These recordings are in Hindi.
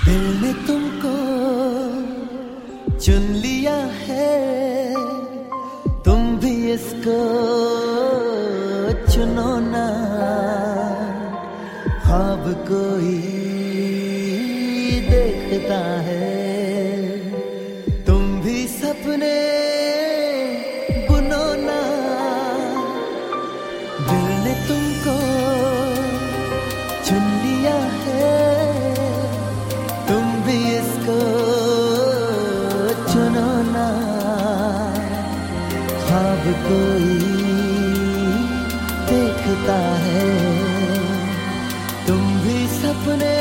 दिल ने तुमको चुन लिया है, तुम भी इसको चुनो ना। ख्वाब कोई देखता है, तुम भी सपने बुनो ना। दिल ने तुमको चुन लिया है, तुम भी इसको चुनो ना। ख्वाब कोई देखता है, तुम भी सपने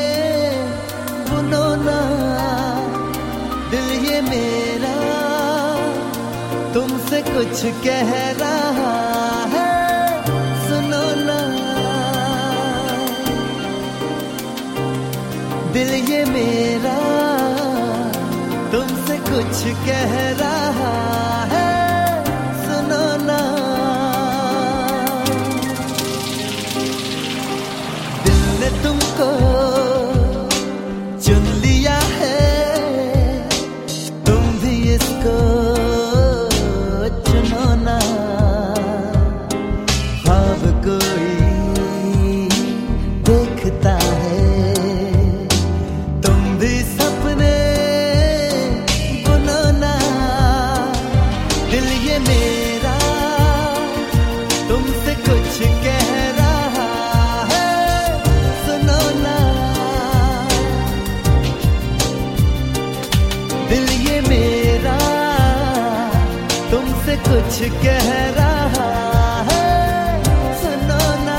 बुनो ना। दिल ये मेरा तुमसे कुछ कह रहा है, सुनो ना। दिल ये मेरा तुमसे कुछ कह रहा है, सुनो ना। दिल ने तुमको चुन लिया है, तुम भी इसको चुनो ना। ख्वाब कोई देखता है, तुम भी सपने बुनो ना। दिल ये मेरा तुमसे कुछ कह रहा है, सुनो ना। दिल ये मेरा तुमसे कुछ कह रहा है, सुनो ना।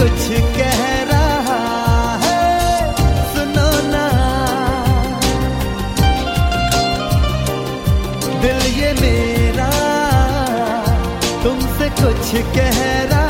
कुछ कह रहा है, सुनो ना। दिल ये मेरा तुमसे कुछ कह रहा